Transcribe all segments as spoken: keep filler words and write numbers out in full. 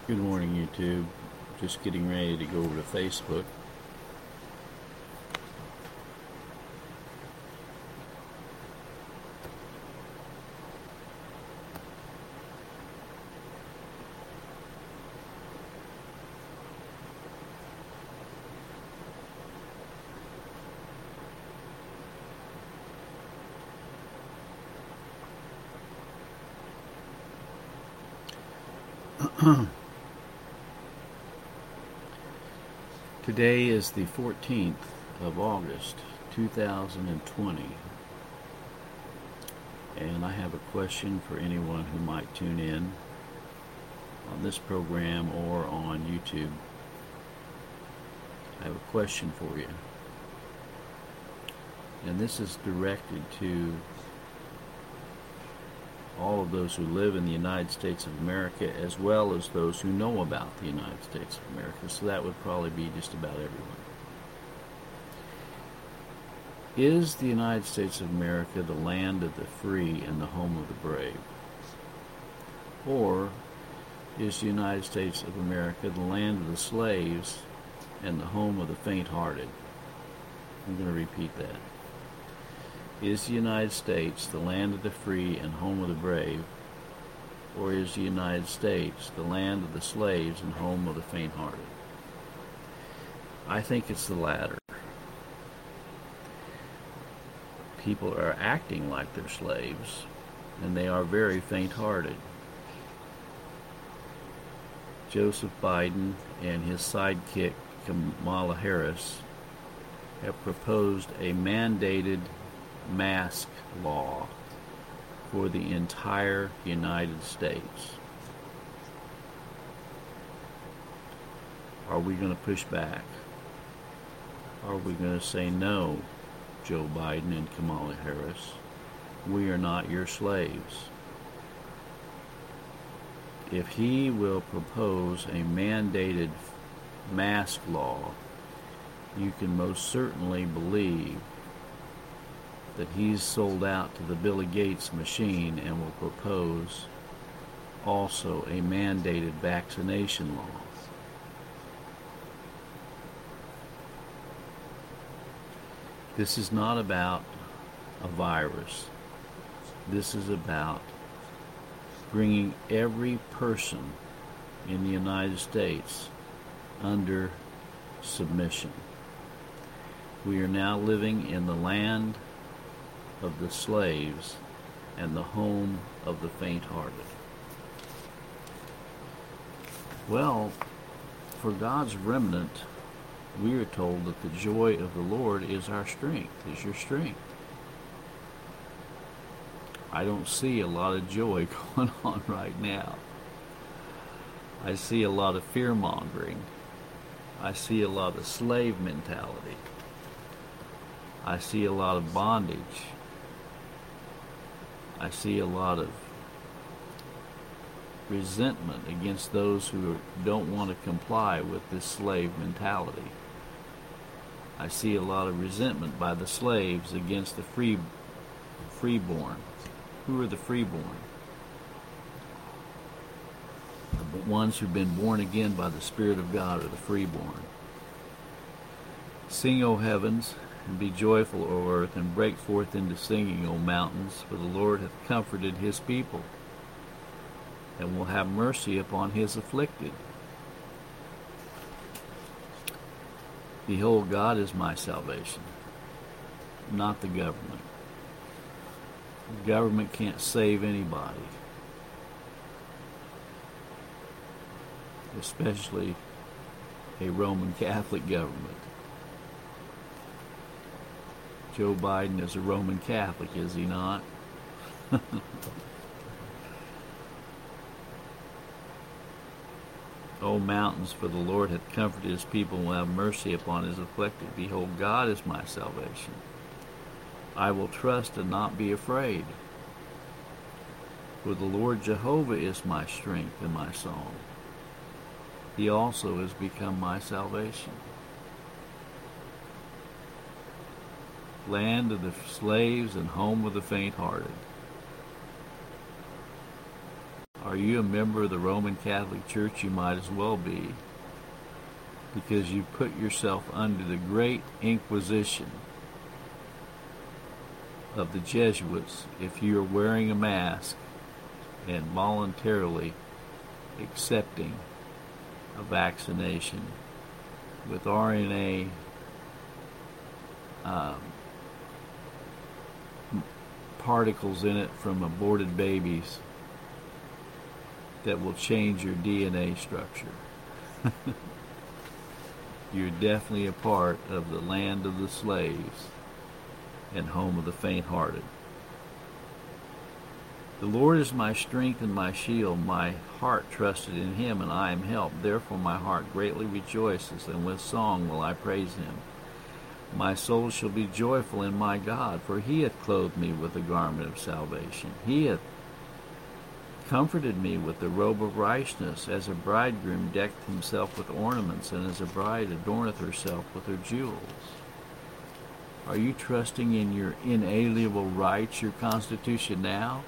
Good morning, YouTube. Just getting ready to go over to Facebook. Today is the fourteenth of August, two thousand twenty, and I have a question for anyone who might tune in on this program or on YouTube. I have a question for you, and this is directed to all of those who live in the United States of America, as well as those who know about the United States of America. So that would probably be just about everyone. Is the United States of America the land of the free and the home of the brave? Or is the United States of America the land of the slaves and the home of the faint-hearted? I'm going to repeat that. Is the United States the land of the free and home of the brave, or is the United States the land of the slaves and home of the faint-hearted? I think it's the latter. People are acting like they're slaves, and they are very faint-hearted. Joseph Biden and his sidekick Kamala Harris have proposed a mandated mask law for the entire United States. Are we going to push back? Are we going to say no, Joe Biden and Kamala Harris? We are not your slaves. If he will propose a mandated mask law, you can most certainly believe that he's sold out to the Bill Gates machine and will propose also a mandated vaccination law. This is not about a virus. This is about bringing every person in the United States under submission. We are now living in the land of the slaves and the home of the faint-hearted. Well, for God's remnant, we are told that the joy of the Lord is our strength, is your strength. I don't see a lot of joy going on right now. I see a lot of fear-mongering. I see a lot of slave mentality. I see a lot of bondage. I see a lot of resentment against those who don't want to comply with this slave mentality. I see a lot of resentment by the slaves against the free, freeborn. Who are the freeborn? The ones who've been born again by the Spirit of God are the freeborn. Sing, O heavens, and be joyful, O earth, and break forth into singing, O mountains, for the Lord hath comforted his people, and will have mercy upon his afflicted. Behold, God is my salvation, not the government. The government can't save anybody, especially a Roman Catholic government. Joe Biden is a Roman Catholic, is he not? O mountains, for the Lord hath comforted his people, and will have mercy upon his afflicted. Behold, God is my salvation. I will trust and not be afraid. For the Lord Jehovah is my strength and my song. He also has become my salvation. Land of the slaves and home of the faint-hearted. Are Are you a member of the Roman Catholic Church? You might as well be, because you put yourself under the great Inquisition of the Jesuits if you are wearing a mask and voluntarily accepting a vaccination with R N A um, particles in it from aborted babies that will change your D N A structure. You're definitely a part of the land of the slaves and home of the faint-hearted. The Lord is my strength and my shield. My heart trusted in him, and I am helped. Therefore my heart greatly rejoices, and with song will I praise him. My soul shall be joyful in my God, for he hath clothed me with the garment of salvation. He hath comforted me with the robe of righteousness, as a bridegroom decked himself with ornaments, and as a bride adorneth herself with her jewels. Are you trusting in your inalienable rights, your Constitution now?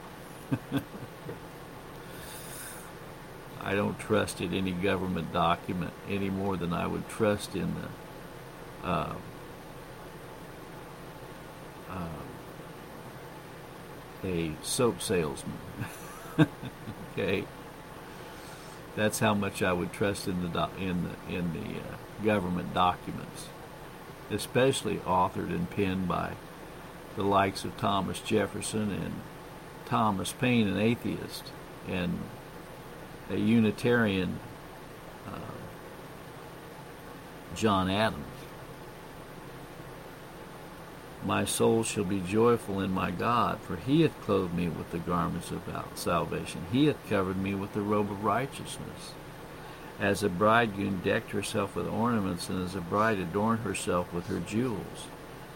I don't trust in any government document any more than I would trust in the uh, uh, a soap salesman. Okay, that's how much I would trust in the do- in the in the uh, government documents, especially authored and penned by the likes of Thomas Jefferson and Thomas Paine, an atheist, and a Unitarian, uh, John Adams. My soul shall be joyful in my God, for he hath clothed me with the garments of salvation. He hath covered me with the robe of righteousness. As a bridegroom decked herself with ornaments, and as a bride adorned herself with her jewels.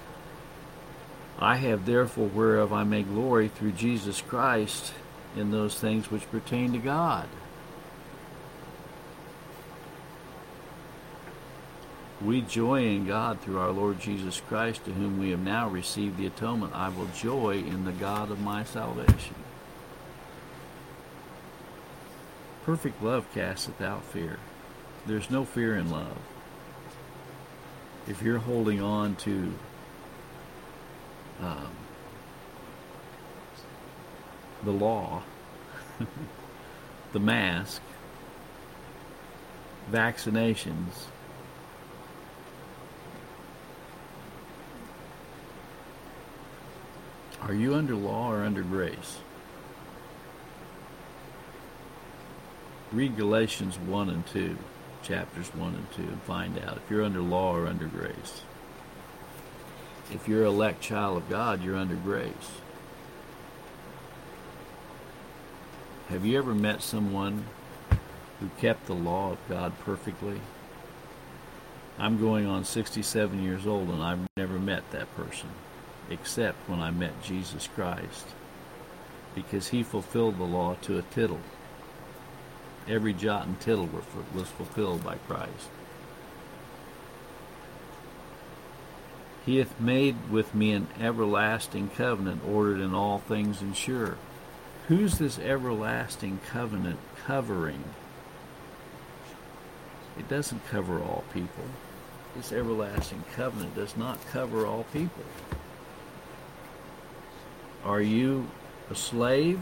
I have therefore whereof I may glory through Jesus Christ in those things which pertain to God. We joy in God through our Lord Jesus Christ, to whom we have now received the atonement. I will joy in the God of my salvation. Perfect love casteth out fear. There's no fear in love. If you're holding on to um, the law, the mask, vaccinations, are you under law or under grace? Read Galatians one and two, chapters one and two, and find out if you're under law or under grace. If you're an elect child of God, you're under grace. Have you ever met someone who kept the law of God perfectly? I'm going on sixty-seven years old, and I've never met that person, except when I met Jesus Christ, because he fulfilled the law to a tittle. Every jot and tittle was fulfilled by Christ. He hath made with me an everlasting covenant, ordered in all things and sure. Who's this everlasting covenant covering? It doesn't cover all people. This everlasting covenant does not cover all people. Are you a slave?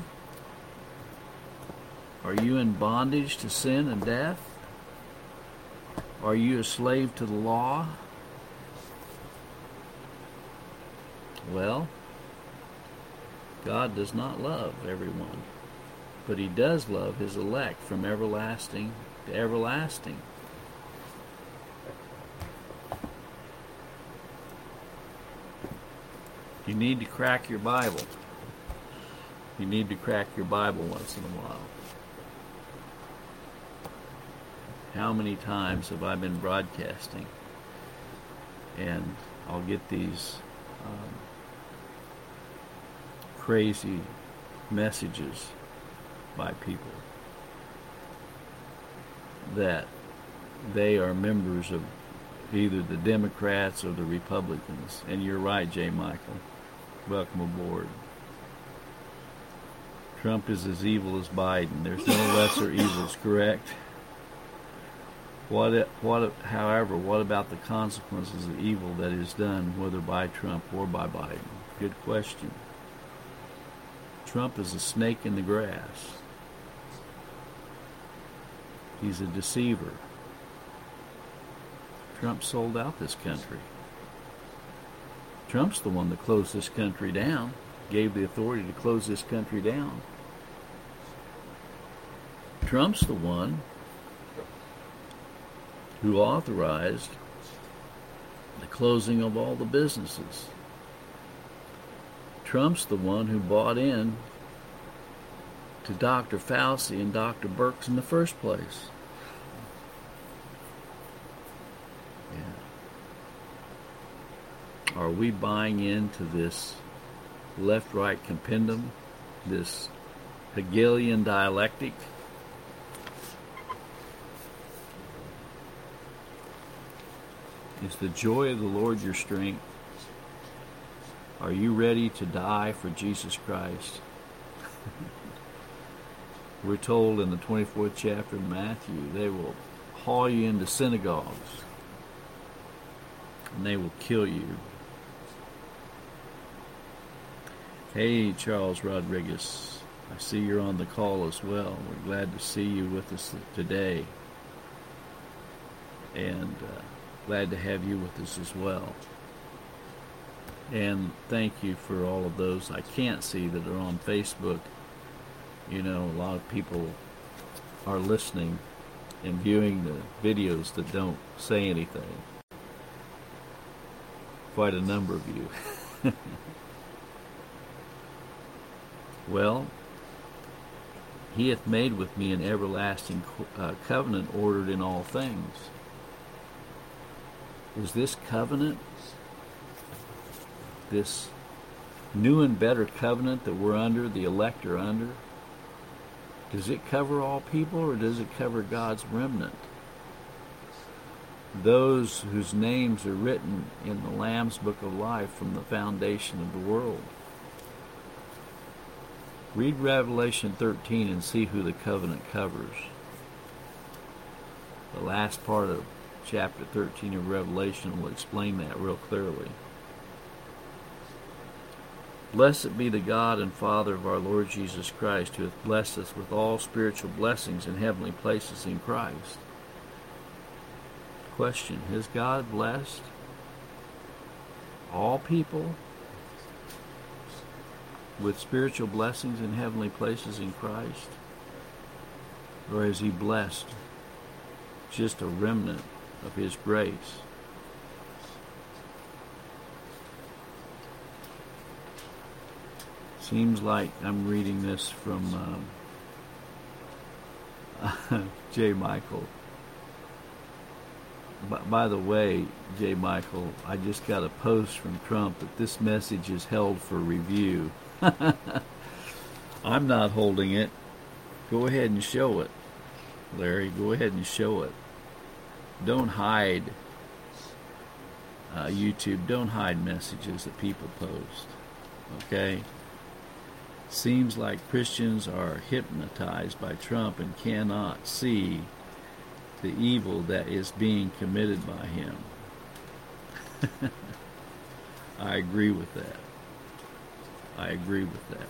Are you in bondage to sin and death? Are you a slave to the law? Well, God does not love everyone, but he does love his elect from everlasting to everlasting. You need to crack your Bible. You need to crack your Bible once in a while. How many times have I been broadcasting, and I'll get these um, crazy messages by people that they are members of either the Democrats or the Republicans. And you're right, J. Michael. Welcome aboard. Trump is as evil as Biden. There's no lesser evils, correct? What, what, however, what about the consequences of evil that is done, whether by Trump or by Biden? Good question. Trump is a snake in the grass. He's a deceiver. Trump sold out this country. Trump's the one that closed this country down, gave the authority to close this country down. Trump's the one who authorized the closing of all the businesses. Trump's the one who bought in to Doctor Fauci and Doctor Birx in the first place. Yeah. Are we buying into this left-right compendum, this Hegelian dialectic? Is the joy of the Lord your strength? Are you ready to die for Jesus Christ? We're told in the twenty-fourth chapter of Matthew, they will haul you into synagogues and they will kill you. Hey, Charles Rodriguez, I see you're on the call as well. We're glad to see you with us today, and uh, glad to have you with us as well. And thank you for all of those I can't see that are on Facebook. You know, a lot of people are listening and viewing the videos that don't say anything. Quite a number of you. Well, he hath made with me an everlasting uh, covenant ordered in all things. Is this covenant, this new and better covenant that we're under, the elect are under, does it cover all people, or does it cover God's remnant? Those whose names are written in the Lamb's Book of Life from the foundation of the world. Read Revelation thirteen and see who the covenant covers. The last part of chapter thirteen of Revelation will explain that real clearly. Blessed be the God and Father of our Lord Jesus Christ, who hath blessed us with all spiritual blessings in heavenly places in Christ. Question, has God blessed all people with spiritual blessings in heavenly places in Christ? Or has he blessed just a remnant of his grace? Seems like I'm reading this from um, J. Michael. By, by the way, J. Michael, I just got a post from Trump that this message is held for review. I'm not holding it. Go ahead and show it, Larry. Go ahead and show it. Don't hide, uh, YouTube. Don't hide messages that people post. Okay? Seems like Christians are hypnotized by Trump and cannot see the evil that is being committed by him. I agree with that. I agree with that.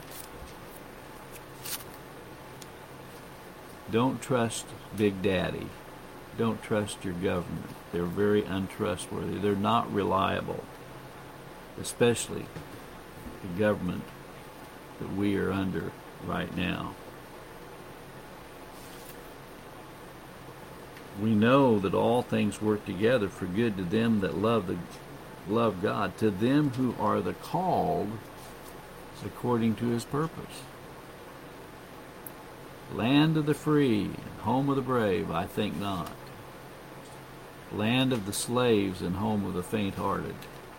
Don't trust Big Daddy. Don't trust your government. They're very untrustworthy. They're not reliable, especially the government that we are under right now. We know that all things work together for good to them that love the love God, to them who are the called according to his purpose. Land of the free, and home of the brave, I think not. Land of the slaves and home of the faint-hearted.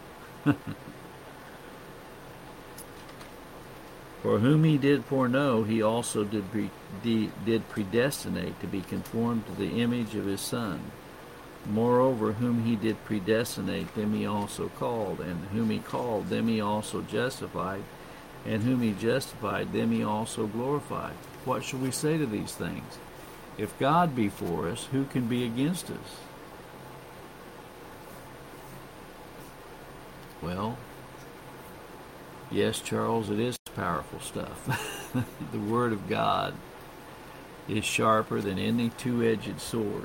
For whom he did foreknow, he also did, pre- did predestinate to be conformed to the image of his Son. Moreover, whom he did predestinate, them he also called, and whom he called, them he also justified, and whom he justified, them he also glorified. What shall we say to these things? If God be for us, who can be against us? Well, yes, Charles, it is powerful stuff. The Word of God is sharper than any two-edged sword.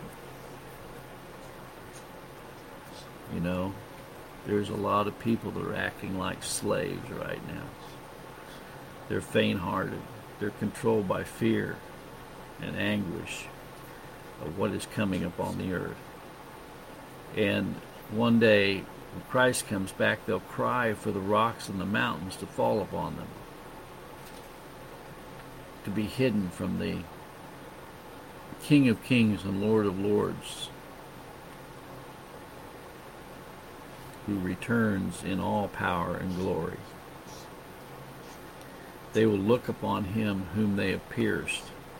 You know, there's a lot of people that are acting like slaves right now. They're faint-hearted. They're controlled by fear and anguish of what is coming upon the earth. And one day, when Christ comes back, they'll cry for the rocks and the mountains to fall upon them, to be hidden from the King of Kings and Lord of Lords, who returns in all power and glory. They will look upon him whom they have pierced.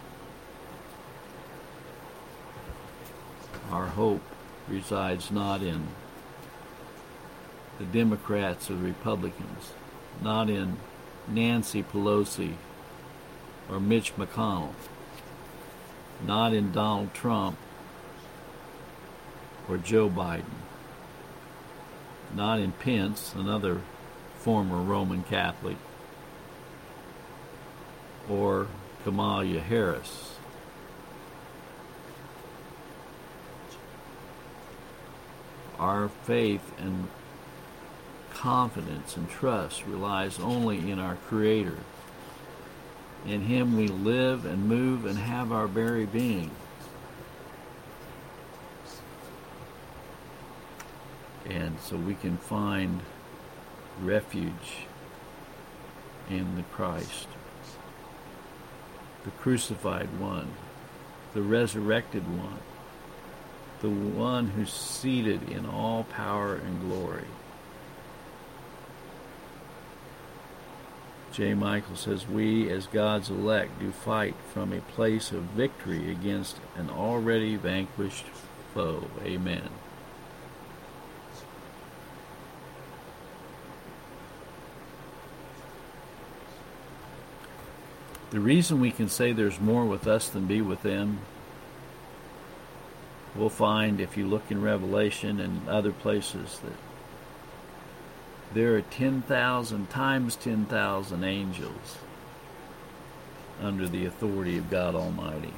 Our hope resides not in the Democrats or the Republicans, not in Nancy Pelosi or Mitch McConnell, not in Donald Trump or Joe Biden, not in Pence, another former Roman Catholic, or Kamala Harris. Our faith and confidence and trust relies only in our Creator. In him we live and move and have our very being. And so we can find refuge in the Christ, the crucified one, the resurrected one, the one who's seated in all power and glory. J. Michael says, we as God's elect do fight from a place of victory against an already vanquished foe. Amen. The reason we can say there's more with us than be with them, we'll find if you look in Revelation and other places that there are ten thousand times ten thousand angels under the authority of God Almighty.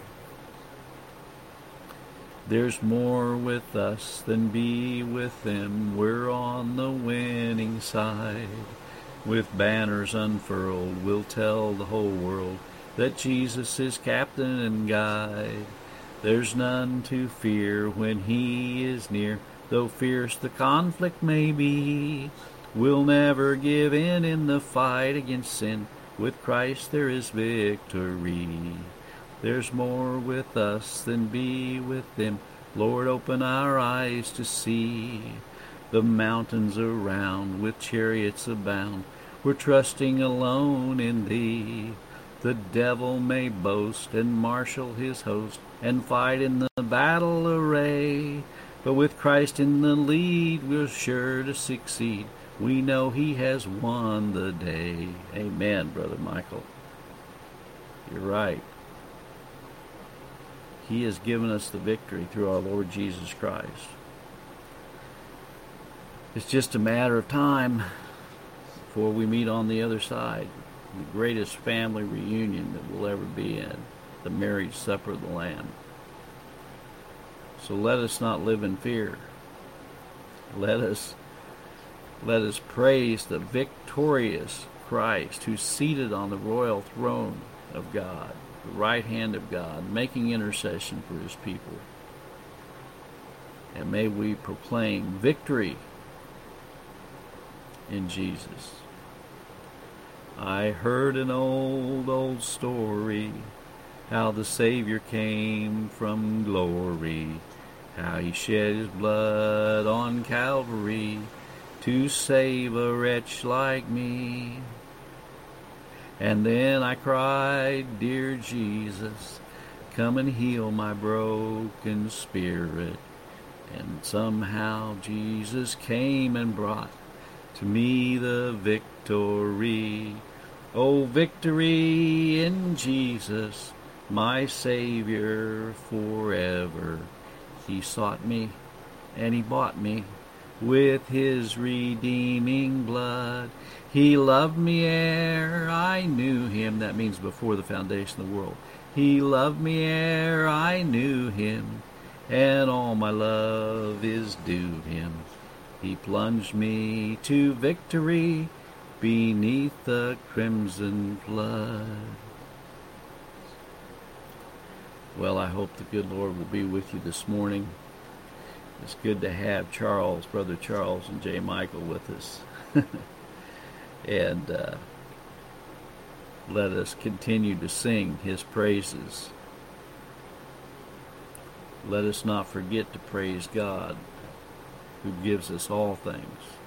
There's more with us than be with them. We're on the winning side. With banners unfurled, we'll tell the whole world that Jesus is captain and guide. There's none to fear when he is near, though fierce the conflict may be. We'll never give in in the fight against sin. With Christ there is victory. There's more with us than be with them. Lord, open our eyes to see. The mountains around with chariots abound. We're trusting alone in thee. The devil may boast and marshal his host and fight in the battle array. But with Christ in the lead, we're sure to succeed. We know he has won the day. Amen, Brother Michael. You're right. He has given us the victory through our Lord Jesus Christ. It's just a matter of time before we meet on the other side. The greatest family reunion that we'll ever be in. The marriage supper of the Lamb. So let us not live in fear. Let us Let us praise the victorious Christ who's seated on the royal throne of God, the right hand of God, making intercession for his people. And may we proclaim victory in Jesus. I heard an old, old story, how the Savior came from glory, how he shed his blood on Calvary to save a wretch like me. And then I cried, dear Jesus, come and heal my broken spirit. And somehow Jesus came and brought to me the victory. Oh, victory in Jesus, my Savior forever. He sought me, and he bought me with his redeeming blood. He loved me ere I knew him. That means before the foundation of the world. He loved me ere I knew him, and all my love is due him. He plunged me to victory beneath the crimson flood. Well, I hope the good Lord will be with you this morning. It's good to have Charles, Brother Charles, and J. Michael with us. and uh, let us continue to sing his praises. Let us not forget to praise God, who gives us all things.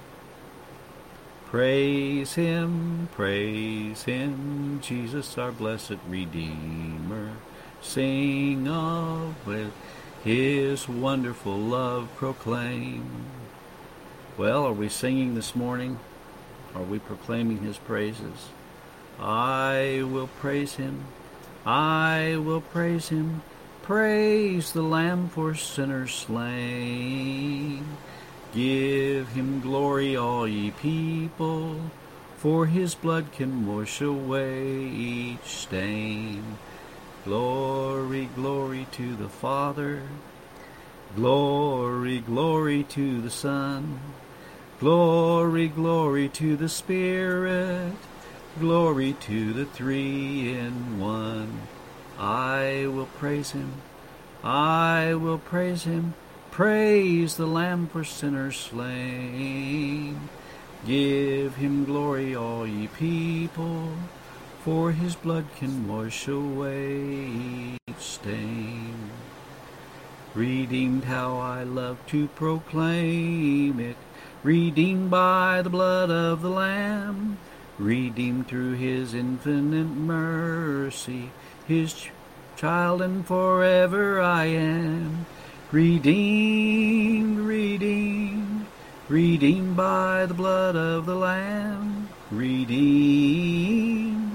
Praise him, praise him, Jesus our blessed Redeemer. Sing of with his wonderful love proclaim. Well, are we singing this morning? Are we proclaiming his praises? I will praise him, I will praise him, praise the Lamb for sinners slain. Give him glory, all ye people, for his blood can wash away each stain. Glory, glory to the Father, glory, glory to the Son, glory, glory to the Spirit, glory to the three in one. I will praise him, I will praise him, praise the Lamb for sinners slain. Give him glory, all ye people, for his blood can wash away each stain. Redeemed, how I love to proclaim it, redeemed by the blood of the Lamb, redeemed through his infinite mercy, his ch- child and forever I am. Redeemed, redeemed, redeemed by the blood of the Lamb, redeemed,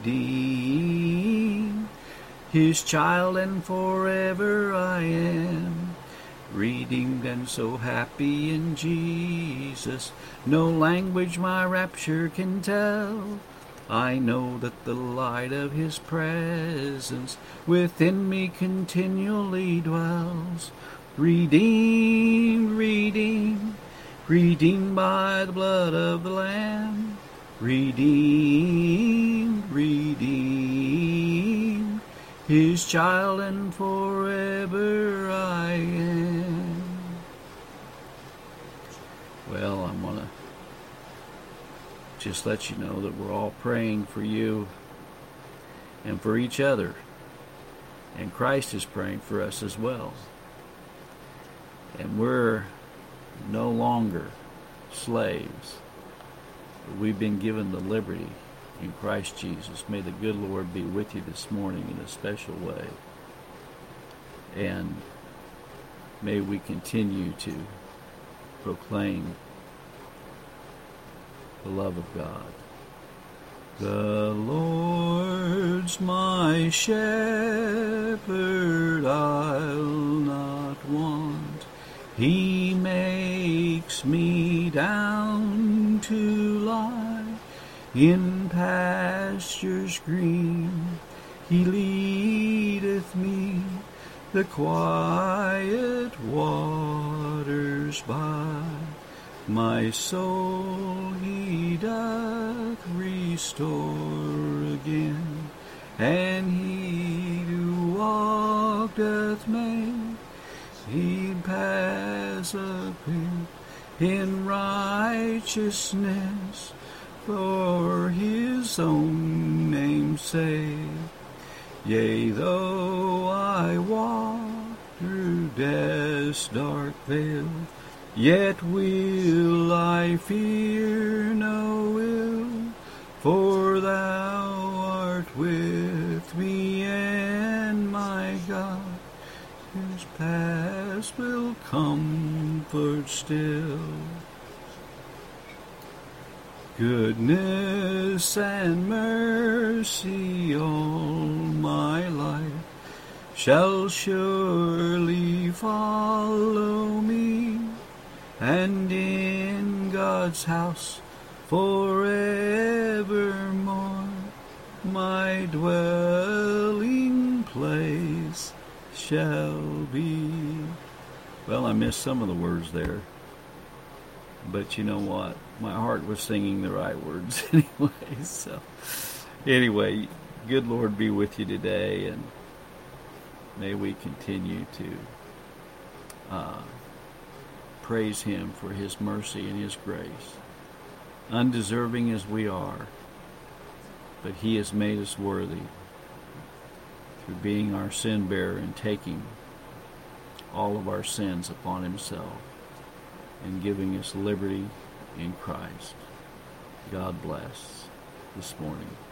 redeemed, his child and forever I am. Redeemed and so happy in Jesus, no language my rapture can tell. I know that the light of his presence within me continually dwells. Redeemed, redeemed, redeemed by the blood of the Lamb. Redeemed, redeemed, his child and forever I am. Well, I'm going to just let you know that we're all praying for you and for each other. And Christ is praying for us as well. And we're no longer slaves. We've been given the liberty in Christ Jesus. May the good Lord be with you this morning in a special way. And may we continue to proclaim the love of God. The Lord's my shepherd, I'll not want. He makes me down to lie in pastures green. He leadeth me the quiet waters by. My soul he doth restore again, and he who walk doth make he pass up in righteousness for his own name's sake. Yea, though I walk through death's dark vale, yet will I fear no ill, for thou art with me, and my God, whose past will comfort still. Goodness goodness and mercy all my life shall surely follow me, and in God's house forevermore my dwelling place shall be. Well, I missed some of the words there, but you know what? My heart was singing the right words anyway. So, anyway, good Lord be with you today, and may we continue to uh, praise Him for His mercy and His grace. Undeserving as we are, but He has made us worthy through being our sin bearer and taking all of our sins upon Himself and giving us liberty in Christ. God bless this morning.